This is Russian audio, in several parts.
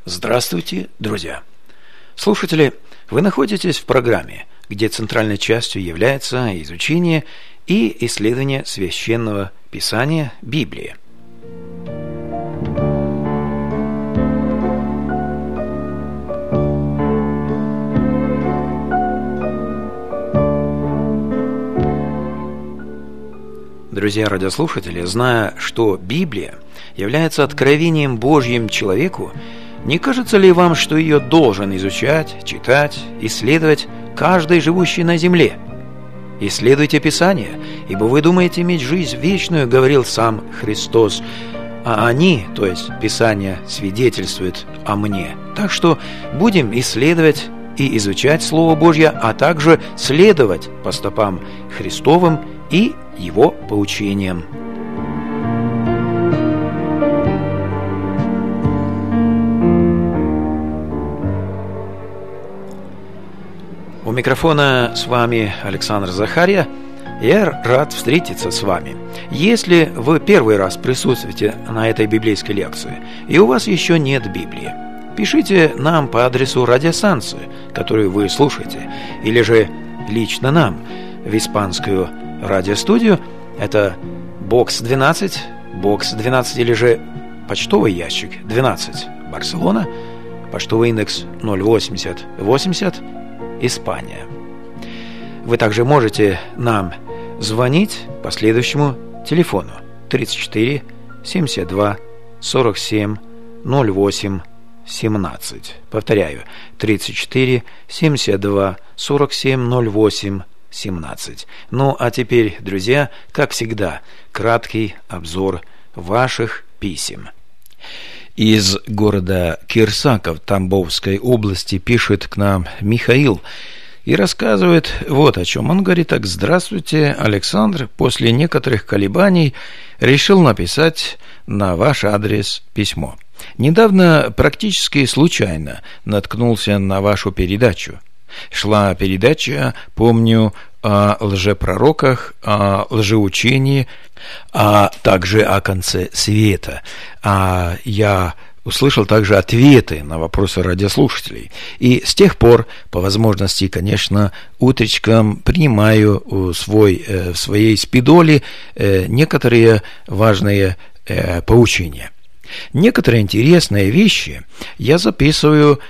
Здравствуйте, друзья! Слушатели, вы находитесь в программе, где центральной частью является изучение и исследование Священного Писания Библии. Друзья радиослушатели, зная, что Библия является откровением Божьим человеку, не кажется ли вам, что ее должен изучать, читать, исследовать каждый живущий на земле? Исследуйте Писание, ибо вы думаете иметь жизнь вечную, говорил сам Христос, а они, то есть Писание, свидетельствуют о мне. Так что будем исследовать и изучать Слово Божье, а также следовать по стопам Христовым и Его поучениям. У микрофона с вами Александр Захарья. Я рад встретиться с вами. Если вы первый раз присутствуете на этой библейской лекции, и у вас еще нет Библии, пишите нам по адресу радиостанции, которую вы слушаете, или же лично нам в испанскую радиостудию. Это бокс 12 или же почтовый ящик 12, Барселона, почтовый индекс 08080, Испания. Вы также можете нам звонить по следующему телефону 34 72 47 08 17. Повторяю, 34 72 47 08 17. Ну, а теперь, друзья, как всегда, краткий обзор ваших писем. Из города Кирсаков Тамбовской области пишет к нам Михаил и рассказывает вот о чем. Он говорит так: «Здравствуйте, Александр. После некоторых колебаний решил написать на ваш адрес письмо. Недавно практически случайно наткнулся на вашу передачу. Шла передача, помню, о лжепророках, о лжеучении, а также о конце света. А я услышал также ответы на вопросы радиослушателей. И с тех пор, по возможности, конечно, утречком принимаю в своей спидоле некоторые важные поучения. Некоторые интересные вещи я записываю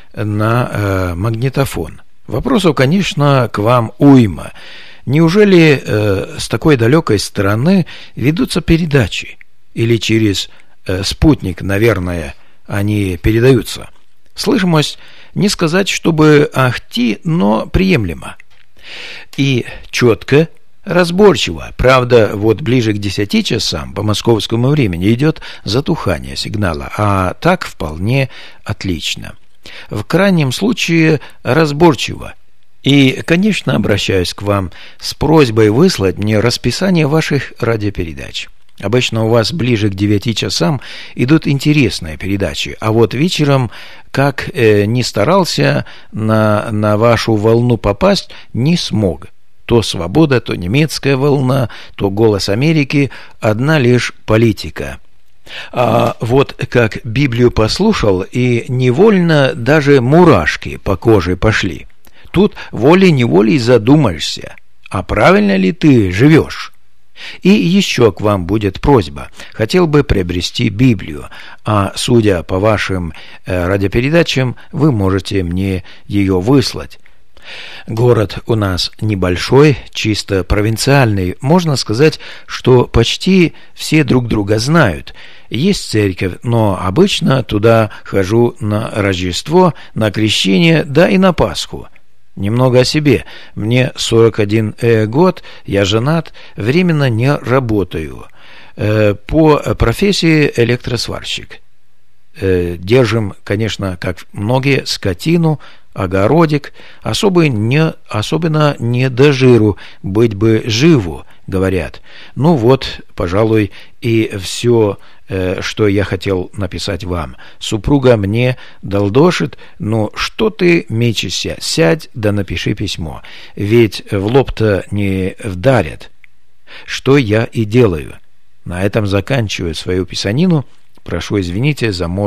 на магнитофон. Вопросов, конечно, к вам уйма. Неужели с такой далекой стороны ведутся передачи? Или через спутник, наверное, они передаются? Слышимость, не сказать, чтобы ахти, но приемлемо. И четко, разборчиво. Правда, вот ближе к 10 часам по московскому времени идет затухание сигнала, а так вполне отлично. В крайнем случае разборчиво. И, конечно, обращаюсь к вам с просьбой выслать мне расписание ваших радиопередач. Обычно у вас ближе к 9 часам идут интересные передачи, а вот вечером, как ни старался на вашу волну попасть, не смог. То «Свобода», то немецкая волна, то «Голос Америки», одна лишь политика. А вот как Библию послушал, и невольно даже мурашки по коже пошли. Тут волей-неволей задумаешься, а правильно ли ты живешь? И еще к вам будет просьба. Хотел бы приобрести Библию, а судя по вашим радиопередачам, вы можете мне ее выслать. Город у нас небольшой, чисто провинциальный. Можно сказать, что почти все друг друга знают. Есть церковь, но обычно туда хожу на Рождество, на Крещение, да и на Пасху. Немного о себе. Мне 41 год, я женат, временно не работаю. По профессии электросварщик. Держим, конечно, как многие, скотину, огородик, особенно не до жиру, быть бы живу, говорят. Ну вот, пожалуй, и все, что я хотел написать вам. Супруга мне долдошит: ну что ты мечешься, сядь да напиши письмо, ведь в лоб-то не вдарят. Что я и делаю. На этом заканчиваю свою писанину. Прошу извините за мой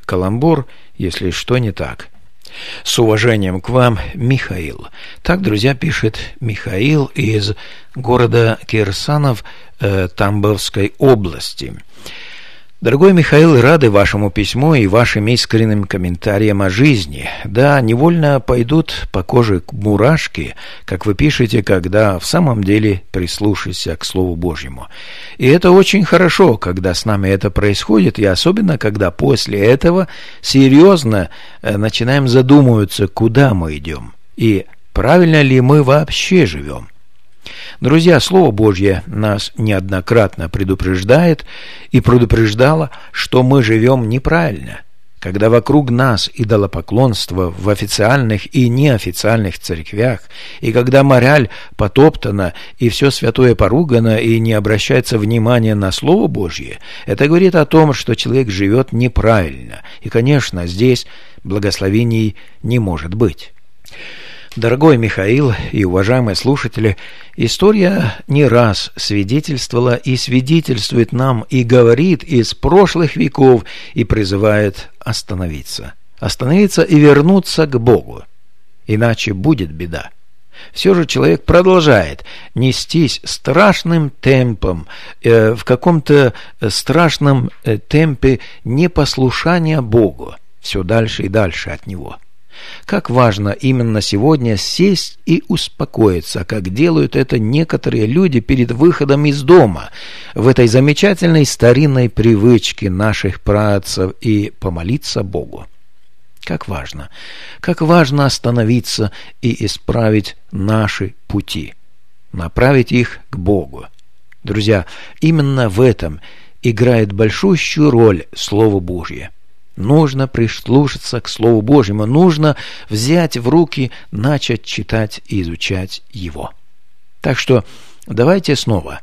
каламбур, если что не так. С уважением к вам, Михаил. Так, друзья, пишет Михаил из города Кирсанов Тамбовской области. Дорогой Михаил, рады вашему письму и вашим искренним комментариям о жизни. Да, невольно пойдут по коже мурашки, как вы пишете, когда в самом деле прислушаешься к Слову Божьему. И это очень хорошо, когда с нами это происходит, и особенно, когда после этого серьезно начинаем задумываться, куда мы идем, и правильно ли мы вообще живем. Друзья, Слово Божье нас неоднократно предупреждает и предупреждало, что мы живем неправильно, когда вокруг нас идолопоклонство в официальных и неофициальных церквях, и когда мораль потоптана, и все святое поругано, и не обращается внимания на Слово Божье, это говорит о том, что человек живет неправильно, и, конечно, здесь благословений не может быть. Дорогой Михаил и уважаемые слушатели, история не раз свидетельствовала и свидетельствует нам, и говорит из прошлых веков, и призывает остановиться. Остановиться и вернуться к Богу. Иначе будет беда. Все же человек продолжает нестись страшным темпом, в каком-то страшном темпе непослушания Богу, все дальше и дальше от Него. Как важно именно сегодня сесть и успокоиться, как делают это некоторые люди перед выходом из дома, в этой замечательной старинной привычке наших праотцев, и помолиться Богу. Как важно остановиться и исправить наши пути, направить их к Богу. Друзья, именно в этом играет большущую роль Слово Божье. Нужно прислушаться к Слову Божьему, нужно взять в руки, начать читать и изучать его. Так что давайте снова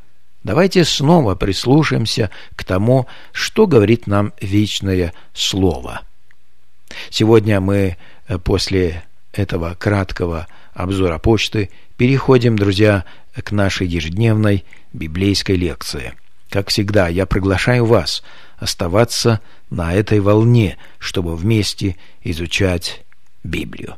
прислушаемся к тому, что говорит нам вечное Слово. Сегодня мы после этого краткого обзора почты переходим, друзья, к нашей ежедневной библейской лекции. Как всегда, я приглашаю вас оставаться на этой волне, чтобы вместе изучать Библию.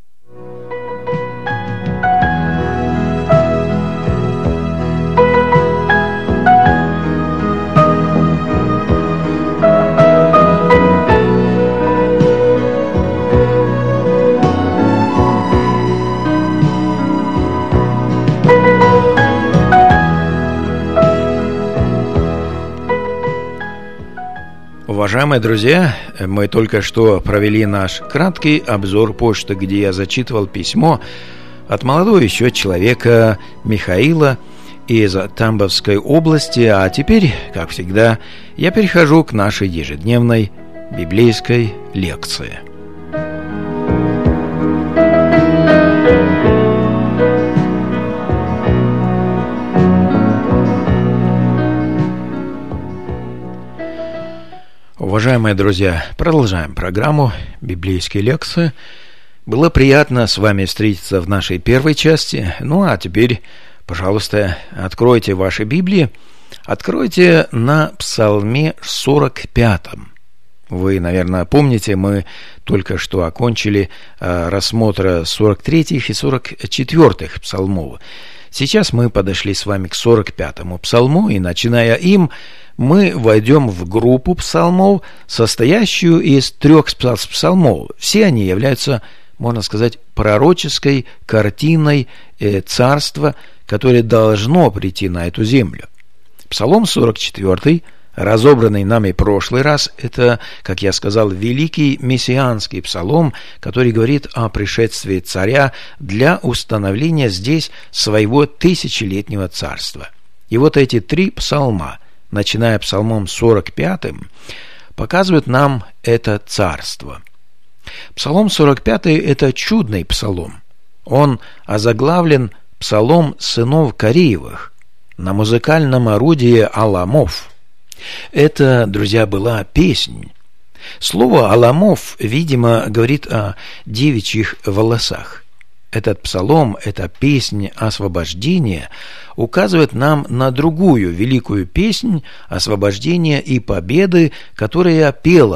Уважаемые друзья, мы только что провели наш краткий обзор почты, где я зачитывал письмо от молодого еще человека Михаила из Тамбовской области, а теперь, как всегда, я перехожу к нашей ежедневной библейской лекции. Уважаемые друзья, продолжаем программу «Библейские лекции». Было приятно с вами встретиться в нашей первой части. Ну а теперь, пожалуйста, откройте ваши Библии. Откройте на Псалме 45. Вы, наверное, помните, мы только что окончили рассмотр 43-х и 44-х псалмов. Сейчас мы подошли с вами к 45-му псалму, и, начиная им, мы войдем в группу псалмов, состоящую из 3 псалмов. Все они являются, можно сказать, пророческой картиной царства, которое должно прийти на эту землю. Псалом 44, разобранный нами в прошлый раз, это, как я сказал, великий мессианский псалом, который говорит о пришествии царя для установления здесь своего тысячелетнего царства. И вот эти 3 псалма, начиная псалмом 45, показывают нам это царство. Псалом 45 – это чудный псалом. Он озаглавлен «Псалом сынов Кореевых» на музыкальном орудии аламов. Это, друзья, была песнь. Слово «аламов», видимо, говорит о девичьих волосах. Этот псалом, эта песнь освобождения указывает нам на другую великую песнь освобождения и победы, которая пелась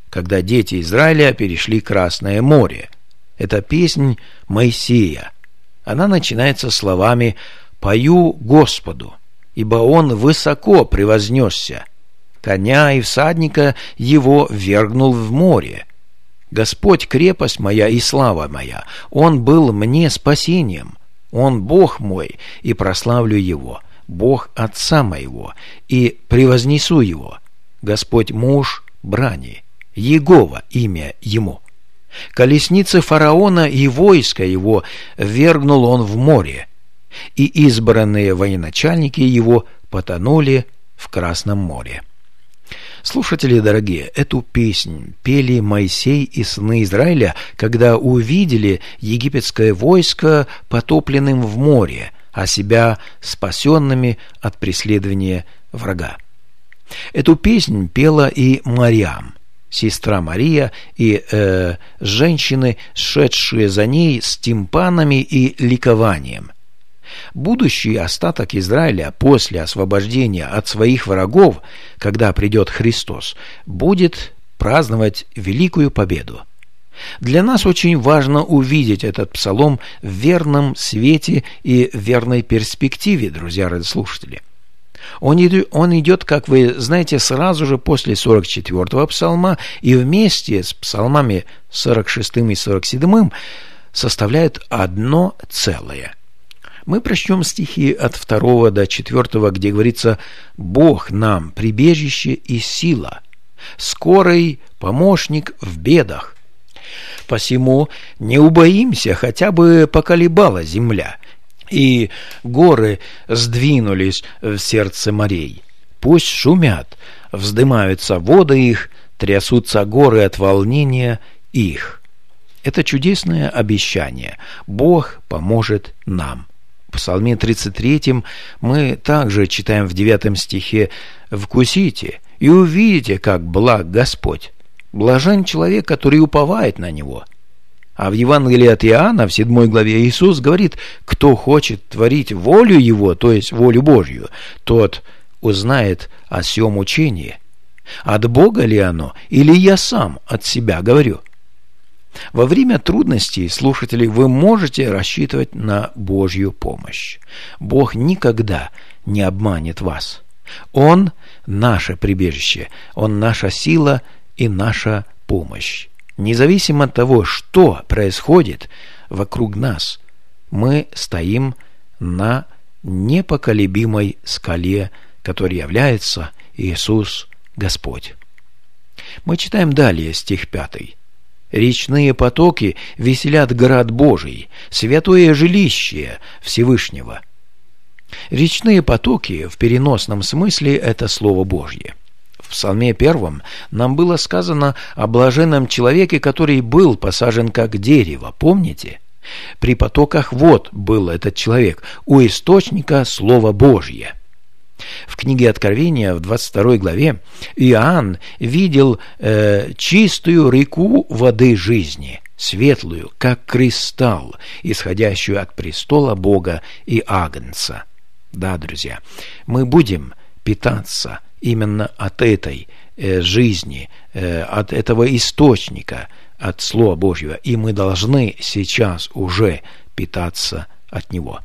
когда дети Израиля перешли Красное море. Это песнь Моисея. Она начинается словами «Пою Господу, ибо Он высоко превознесся, коня и всадника его ввергнул в море. Господь крепость моя и слава моя, Он был мне спасением, Он Бог мой, и прославлю Его, Бог Отца моего, и превознесу Его, Господь муж брани, Егова имя Ему. Колесницы фараона и войска его ввергнул он в море, и избранные военачальники его потонули в Красном море». Слушатели дорогие, эту песнь пели Моисей и сыны Израиля, когда увидели египетское войско потопленным в море, а себя спасенными от преследования врага. Эту песнь пела и Марьям, сестра Мария, и женщины, шедшие за ней с тимпанами и ликованием. Будущий остаток Израиля после освобождения от своих врагов, когда придет Христос, будет праздновать великую победу. Для нас очень важно увидеть этот псалом в верном свете и верной перспективе, друзья радиослушатели. Он идет, как вы знаете, сразу же после 44-го псалма, и вместе с псалмами 46-м и 47-м составляют одно целое. Мы прочтем стихи от 2 до 4, где говорится: «Бог нам прибежище и сила, скорый помощник в бедах. Посему не убоимся, хотя бы поколебала земля, и горы сдвинулись в сердце морей. Пусть шумят, вздымаются воды их, трясутся горы от волнения их». Это чудесное обещание. Бог поможет нам. В Псалме 33 мы также читаем в 9 стихе: «Вкусите и увидите, как благ Господь. Блажен человек, который уповает на Него». А в Евангелии от Иоанна, в 7 главе, Иисус говорит: «Кто хочет творить волю Его, то есть волю Божью, тот узнает о сем учении. От Бога ли оно, или я сам от себя говорю?» Во время трудностей, слушатели, вы можете рассчитывать на Божью помощь. Бог никогда не обманет вас. Он наше прибежище, Он наша сила и наша помощь. Независимо от того, что происходит вокруг нас, мы стоим на непоколебимой скале, которой является Иисус Господь. Мы читаем далее стих 5. «Речные потоки веселят град Божий, святое жилище Всевышнего». Речные потоки в переносном смысле – это Слово Божье. В Псалме 1 нам было сказано о блаженном человеке, который был посажен как дерево, помните? При потоках вод был этот человек, у источника Слова Божье. В книге Откровения, в 22 главе, Иоанн видел чистую реку воды жизни, светлую, как кристалл, исходящую от престола Бога и Агнца. Да, друзья, мы будем питаться именно от этой жизни, от этого источника, от Слова Божьего, и мы должны сейчас уже питаться от Него.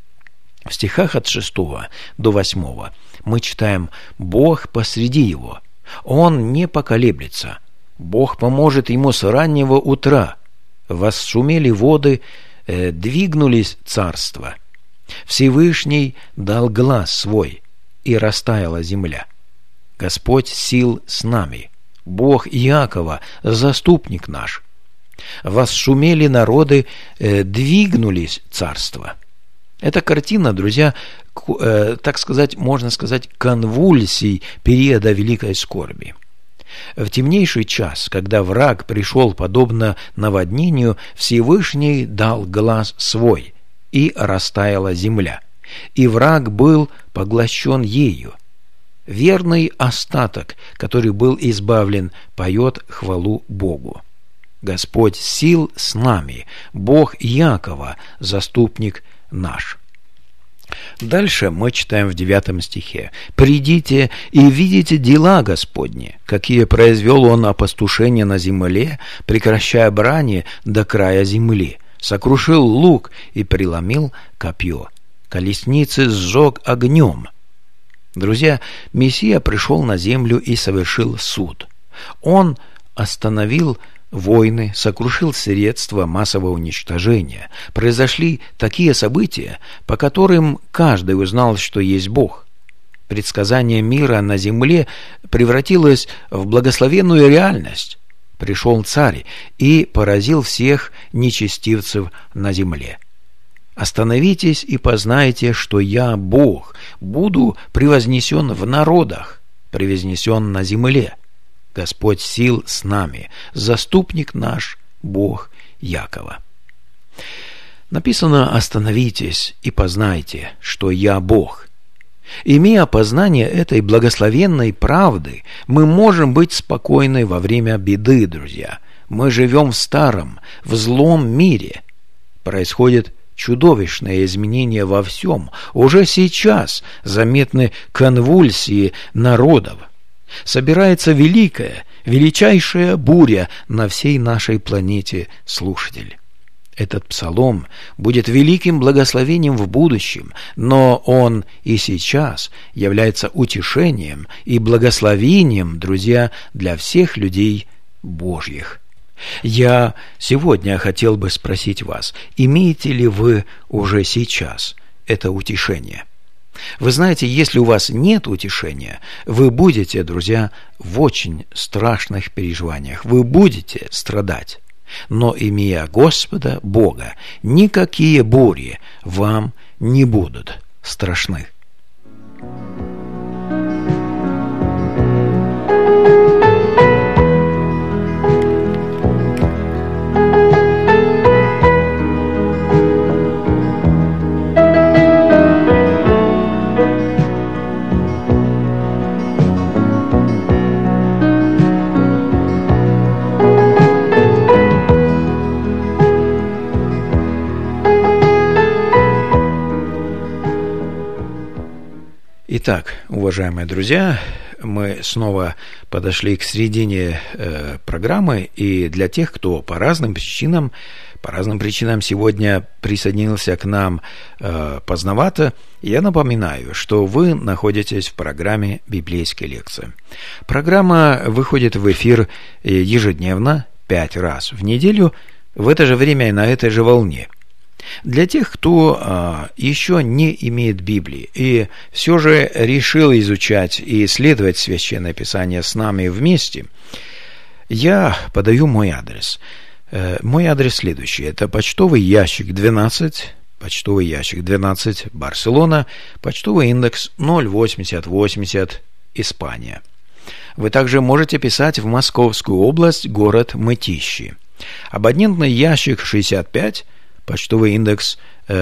В стихах от 6 до 8 мы читаем: «Бог посреди его, Он не поколеблется, Бог поможет ему с раннего утра, восшумели воды, двигнулись царства. Всевышний дал глас свой, и растаяла земля. Господь сил с нами, Бог Иакова, заступник наш. Восшумели народы, двигнулись царства». Эта картина, друзья, так сказать, можно сказать, конвульсий периода великой скорби. В темнейший час, когда враг пришел подобно наводнению, Всевышний дал глас свой, и растаяла земля, и враг был поглощен ею. Верный остаток, который был избавлен, поет хвалу Богу. Господь сил с нами, Бог Иакова, заступник наш. Дальше мы читаем в 9 стихе: «Придите и видите дела Господни, какие произвел Он опустошение на земле, прекращая брани до края земли, сокрушил лук и преломил копье, колесницы сжег огнем». Друзья, Мессия пришел на землю и совершил суд. Он остановил войны, сокрушил средства массового уничтожения. Произошли такие события, по которым каждый узнал, что есть Бог. Предсказание мира на земле превратилось в благословенную реальность. Пришел царь и поразил всех нечестивцев на земле. «Остановитесь и познайте, что я Бог, буду превознесен в народах, превознесен на земле. Господь сил с нами, заступник наш, Бог Якова». Написано: «Остановитесь и познайте, что я Бог». Имея познание этой благословенной правды, мы можем быть спокойны во время беды, друзья. Мы живем в старом, в злом мире. Происходит чудовищные изменения во всем. Уже сейчас заметны конвульсии народов. Собирается величайшая буря на всей нашей планете, слушатель. Этот псалом будет великим благословением в будущем, но он и сейчас является утешением и благословением, друзья, для всех людей Божьих. Я сегодня хотел бы спросить вас, имеете ли вы уже сейчас это утешение? Вы знаете, если у вас нет утешения, вы будете, друзья, в очень страшных переживаниях, вы будете страдать. Но, имея Господа Бога, никакие бури вам не будут страшны. Итак, уважаемые друзья, мы снова подошли к середине программы, и для тех, кто по разным причинам сегодня присоединился к нам поздновато, я напоминаю, что вы находитесь в программе «Библейские лекции». Программа выходит в эфир ежедневно, 5 раз в неделю, в это же время и на этой же волне. Для тех, кто еще не имеет Библии и все же решил изучать и исследовать Священное Писание с нами вместе, я подаю мой адрес. Мой адрес следующий. Это почтовый ящик 12, Барселона, почтовый индекс 08080, Испания. Вы также можете писать в Московскую область, город Мытищи. Абонентный ящик 65, почтовый индекс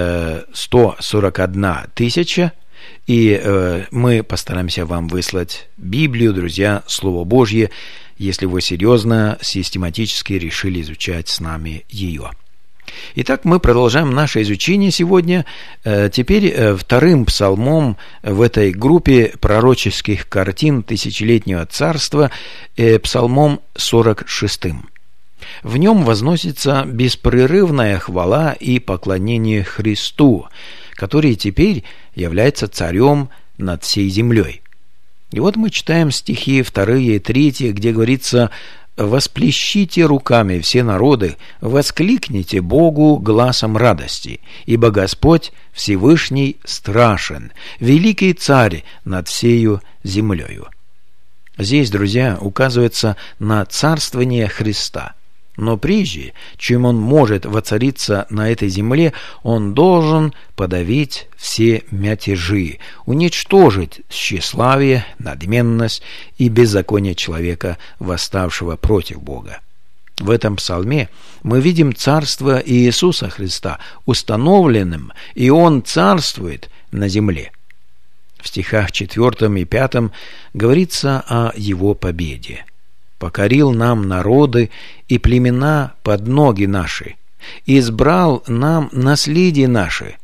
141 тысяча, и мы постараемся вам выслать Библию, друзья, Слово Божье, если вы серьезно, систематически решили изучать с нами ее. Итак, мы продолжаем наше изучение сегодня. Теперь вторым псалмом в этой группе пророческих картин тысячелетнего царства, псалмом 46. В нем возносится беспрерывная хвала и поклонение Христу, который теперь является царем над всей землей. И вот мы читаем стихи 2 и 3, где говорится: «Восплещите руками все народы, воскликните Богу гласом радости, ибо Господь Всевышний страшен, великий царь над всею землею». Здесь, друзья, указывается на царствование Христа. Но прежде, чем он может воцариться на этой земле, он должен подавить все мятежи, уничтожить тщеславие, надменность и беззаконие человека, восставшего против Бога. В этом псалме мы видим царство Иисуса Христа установленным, и он царствует на земле. В стихах 4 и 5 говорится о его победе. «Покорил нам народы и племена под ноги наши, избрал нам наследие наше,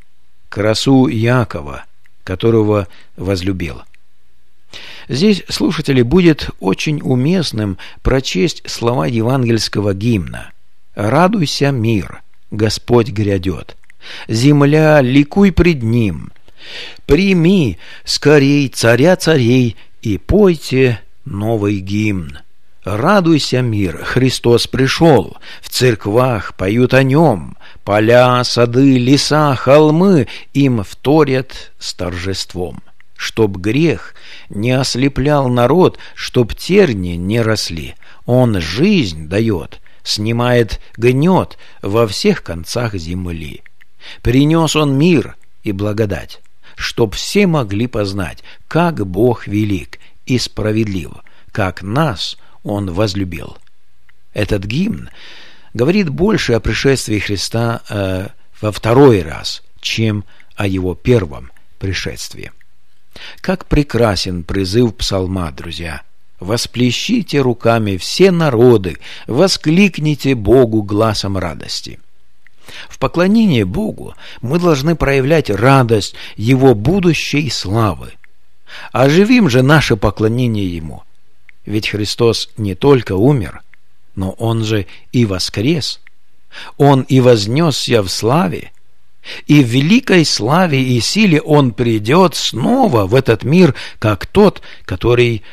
красу Якова, которого возлюбил. Здесь, слушатели, будет очень уместным прочесть слова евангельского гимна: «Радуйся, мир, Господь грядет, земля, ликуй пред Ним, прими скорей царя царей и пойте новый гимн. Радуйся, мир, Христос пришел, в церквах поют о Нем, поля, сады, леса, холмы им вторят с торжеством. Чтоб грех не ослеплял народ, чтоб терни не росли, Он жизнь дает, снимает гнет во всех концах земли. Принес Он мир и благодать, чтоб все могли познать, как Бог велик и справедлив, как нас Он возлюбил». Этот гимн говорит больше о пришествии Христа во второй раз, чем о Его первом пришествии. Как прекрасен призыв псалма, друзья! «Восплещите руками все народы, воскликните Богу гласом радости». В поклонении Богу мы должны проявлять радость Его будущей славы. Оживим же наше поклонение Ему. Ведь Христос не только умер, но Он же и воскрес. Он и вознесся в славе, и в великой славе и силе Он придет снова в этот мир, как тот, который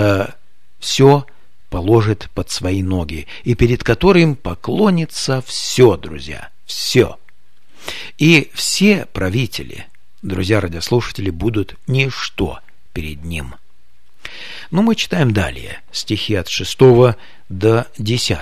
все положит под свои ноги, и перед которым поклонится все, друзья, все. И все правители, друзья радиослушатели, будут ничто перед Ним. Но мы читаем далее, стихи от 6 до 10.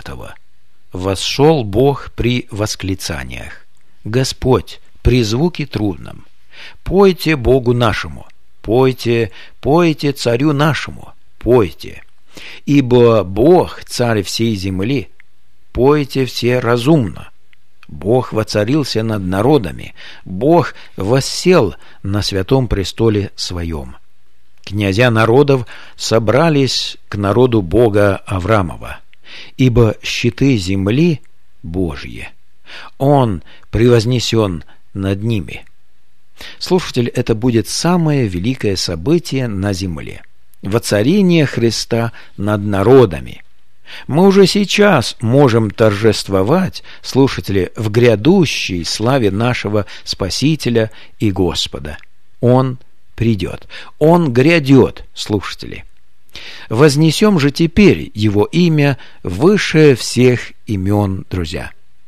«Восшел Бог при восклицаниях, Господь при звуке трудном. Пойте Богу нашему, пойте, пойте царю нашему, пойте. Ибо Бог, царь всей земли, пойте все разумно. Бог воцарился над народами, Бог воссел на святом престоле своем. Князья народов собрались к народу Бога Авраамова, ибо щиты земли Божьи. Он превознесен над ними». Слушатель, это будет самое великое событие на земле – воцарение Христа над народами. Мы уже сейчас можем торжествовать, слушатели, в грядущей славе нашего Спасителя и Господа. Он придет, Он грядет, слушатели. Вознесем же теперь Его имя выше всех имен, друзья.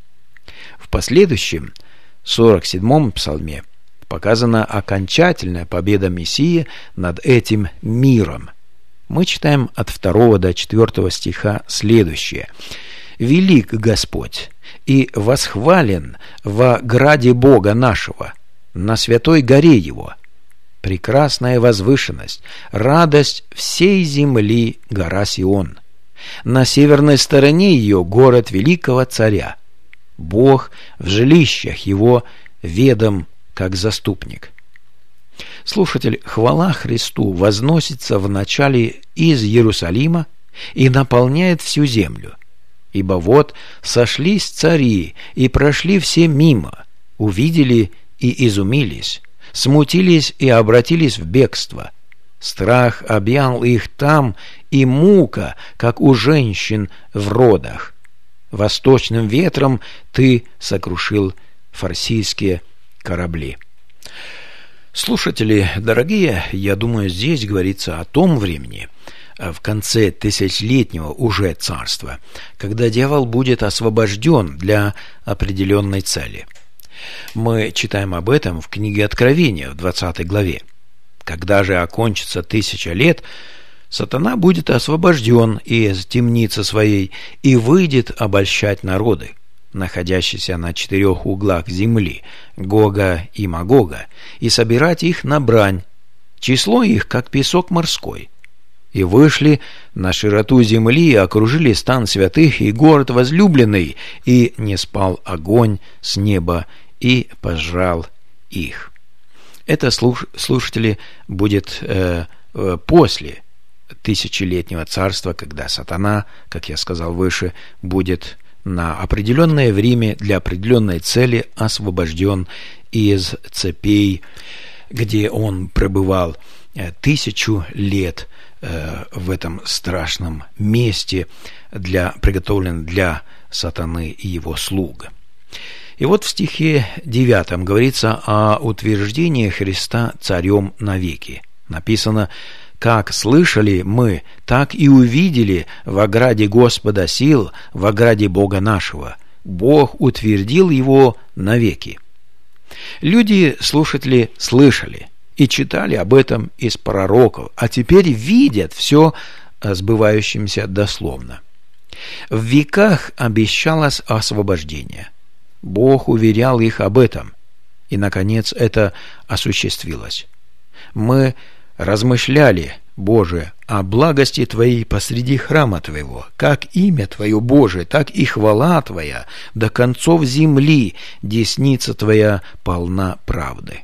В последующем 47-м псалме показана окончательная победа Мессии над этим миром. Мы читаем от 2 до 4 стиха следующее: «Велик Господь и восхвален во граде Бога нашего, на святой горе Его. Прекрасная возвышенность, радость всей земли гора Сион. На северной стороне ее город великого царя. Бог в жилищах Его ведом как заступник». Слушатель, хвала Христу возносится вначале из Иерусалима и наполняет всю землю. Ибо вот сошлись цари и прошли все мимо, увидели и изумились, смутились и обратились в бегство. Страх объял их там, и мука, как у женщин в родах. Восточным ветром ты сокрушил фарсийские корабли. Слушатели дорогие, я думаю, здесь говорится о том времени, в конце тысячелетнего уже царства, когда дьявол будет освобожден для определенной цели. Мы читаем об этом в книге Откровения, в 20 главе. Когда же окончится 1000 лет, сатана будет освобожден из темницы своей и выйдет обольщать народы, находящиеся на 4 углах земли, Гога и Магога, и собирать их на брань, число их, как песок морской. И вышли на широту земли, и окружили стан святых и город возлюбленный, и не спал огонь с неба, и пожрал их. Это, слушатели, будет после тысячелетнего царства, когда сатана, как я сказал выше, будет на определенное время для определенной цели освобожден из цепей, где он пребывал 1000 лет в этом страшном месте, приготовленном для сатаны и его слуг. И вот в стихе 9 говорится о утверждении Христа царем навеки. Написано: «Как слышали мы, так и увидели в ограде Господа сил, в ограде Бога нашего. Бог утвердил его навеки». Люди, слушатели, слышали и читали об этом из пророков, а теперь видят все сбывающимся дословно. В веках обещалось освобождение. Бог уверял их об этом, и, наконец, это осуществилось. Мы размышляли, Боже, о благости Твоей посреди храма Твоего, как имя Твое, Боже, так и хвала Твоя до концов земли, десница Твоя полна правды.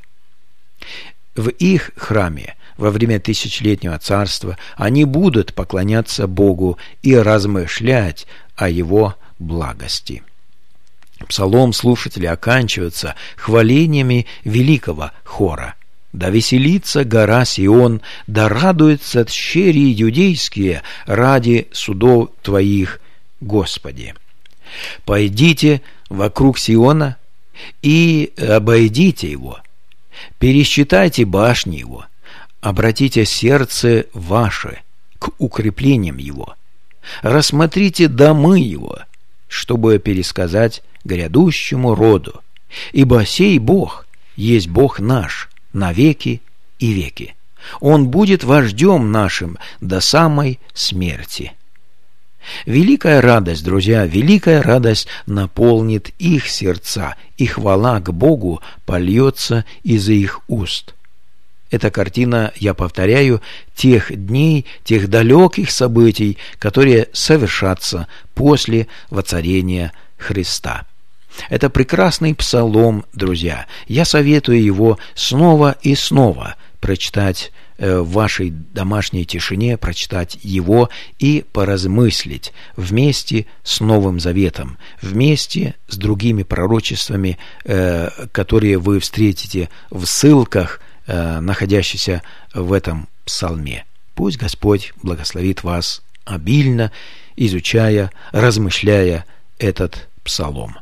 В их храме во время тысячелетнего царства они будут поклоняться Богу и размышлять о Его благости. Псалом слушателей оканчивается хвалениями великого хора. «Да веселится гора Сион, да радуются тщери иудейские ради судов Твоих, Господи. Пойдите вокруг Сиона и обойдите его, пересчитайте башни его, обратите сердце ваше к укреплениям его, рассмотрите домы его, чтобы пересказать грядущему роду, ибо сей Бог есть Бог наш на веки и веки. Он будет вождем нашим до самой смерти». Великая радость, друзья, великая радость наполнит их сердца, и хвала к Богу польется из их уст. Это картина, я повторяю, тех дней, тех далеких событий, которые совершатся после воцарения Христа. Это прекрасный псалом, друзья. Я советую его снова и снова прочитать в вашей домашней тишине, прочитать его и поразмыслить вместе с Новым Заветом, вместе с другими пророчествами, которые вы встретите в ссылках, находящихся в этом псалме. Пусть Господь благословит вас обильно, изучая, размышляя этот псалом.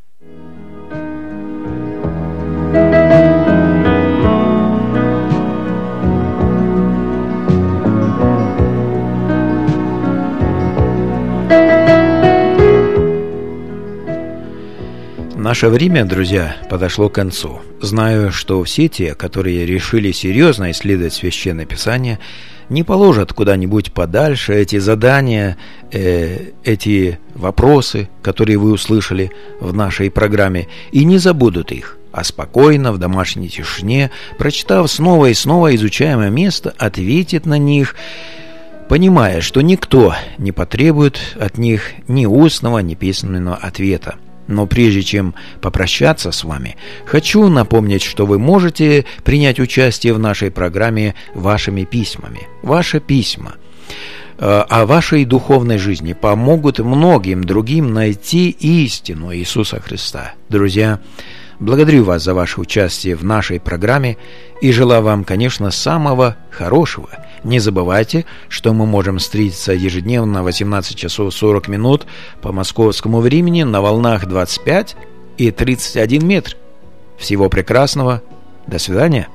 Наше время, друзья, подошло к концу. Знаю, что все те, которые решили серьезно исследовать Священное Писание, не положат куда-нибудь подальше эти задания, эти вопросы, которые вы услышали в нашей программе, и не забудут их, а спокойно, в домашней тишине, прочитав снова и снова изучаемое место, ответит на них, понимая, что никто не потребует от них ни устного, ни письменного ответа. Но прежде чем попрощаться с вами, хочу напомнить, что вы можете принять участие в нашей программе вашими письмами. Ваши письма о вашей духовной жизни помогут многим другим найти истину Иисуса Христа. Друзья, благодарю вас за ваше участие в нашей программе и желаю вам, конечно, самого хорошего. Не забывайте, что мы можем встретиться ежедневно в 18 часов 40 минут по московскому времени на волнах 25 и 31 метр. Всего прекрасного. До свидания.